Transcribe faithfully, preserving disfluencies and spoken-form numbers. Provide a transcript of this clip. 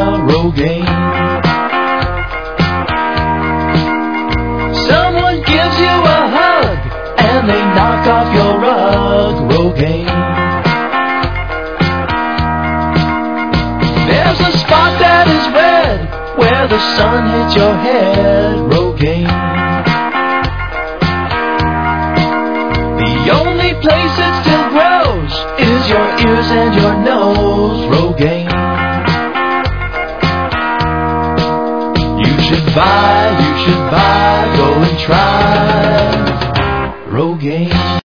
Rogaine. Someone gives you a hug and they knock off your rug, Rogaine. There's a spot that is red where the sun hits your head, Rogaine. The only place it still grows is your ears and your nose, Rogaine. You should buy, you should buy, go and try Rogaine.